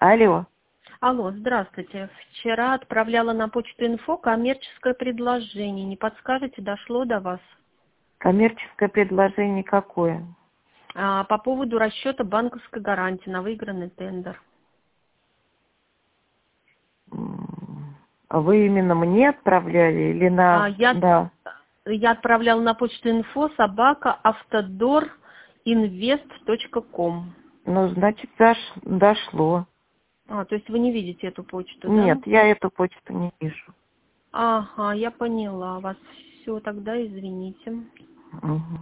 Алло. Алло, здравствуйте. Вчера отправляла на почту инфо коммерческое предложение. Не подскажете, дошло до вас? Коммерческое предложение какое? По поводу расчета банковской гарантии на выигранный тендер. А вы именно мне отправляли или на... Я Да. отправляла на почту инфо @автодоринвест.ком. Ну, значит, дошло. То есть вы не видите эту почту, да? Нет, я эту почту не вижу. Ага, я поняла вас. Все, тогда извините. Мгм.